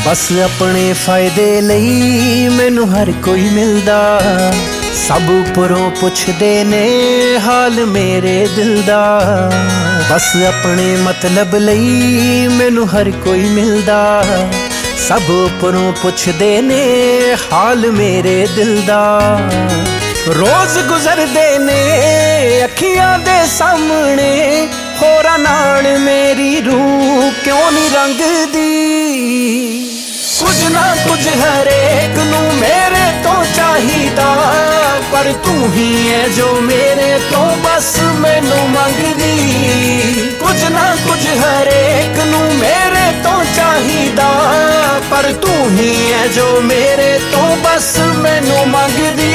बस अपने फायदे लई मैनू हर कोई मिलदा, सब उपरों पुछदे ने हाल मेरे दिल दा। बस अपने मतलब लई मैनू हर कोई मिलदा, सब उपरों पुछदे ने हाल मेरे दिल दा। रोज गुजरदे ने अखियां दे सामने, होरां नाल मेरी रूह क्यों नहीं रंगदी। कुछ ना कुछ हरेक नू मेरे तो चाहिदा, पर तू ही है जो मेरे तो बस मैनू मंगदी। कुछ ना कुछ हरेक नू मेरे तो चाहिदा, पर तू ही है जो मेरे तो बस मैनू मंगदी।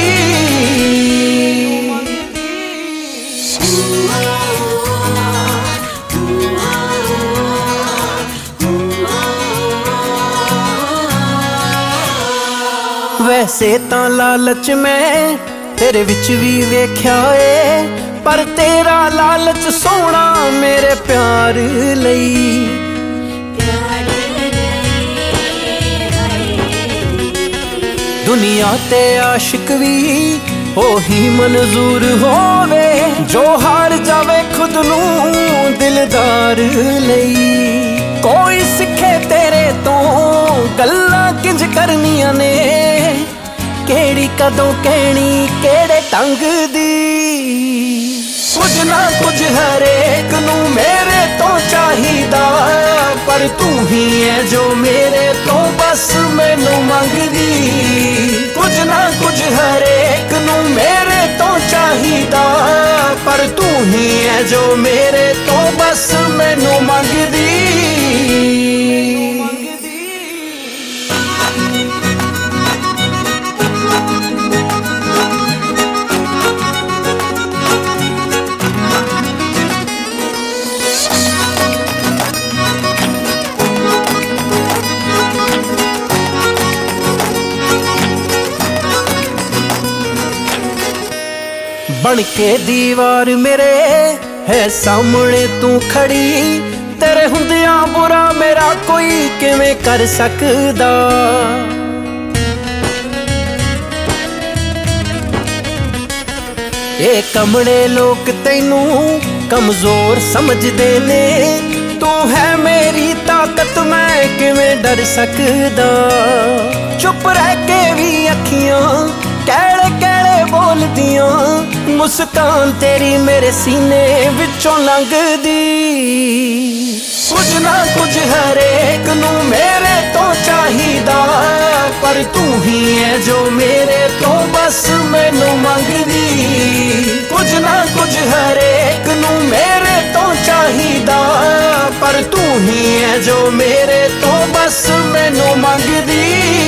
वैसे तां लालच मैं तेरे विच भी वेख्या ए, पर तेरा लालच सोना मेरे प्यार लई। दुनिया ते आशिक भी ओही मंजूर होवे, जो हार जावे खुद नू दिलदार लई। कोई सिखे तेरे तो गल्लां किंज करनियां ने, केड़ी कदों कहनी केड़े ढंग दी। कुछ ना कुछ हरेक नू मेरे तो चाहिदा, पर तू ही है जो मेरे तो बस मैनू मंगदी। कुछ ना कुछ हरेक नू मेरे तो चाहिदा, पर तू ही है जो मेरे तो बस मैनू मंगदी। बन के दीवार मेरे है सामने तू खड़ी, तेरे हुंदियां बुरा मेरा कोई किवें कर सकदा। ये कमले लोग तैनू कमजोर समझदे ने, तू है मेरी ताकत मैं किवें डर सकदा। चुप रह के भी अखियां कैले कैले बोलदियां, मुस्कान तेरी मेरे सीने विचों लंघदी। कुछ ना कुछ हरेक नू मेरे तो चाहिदा, पर तू ही है जो मेरे तो बस मैनू मंगदी। कुछ ना कुछ हरेक नू मेरे तो चाहिदा, पर तू ही है जो मेरे तो बस मैनू मंगदी।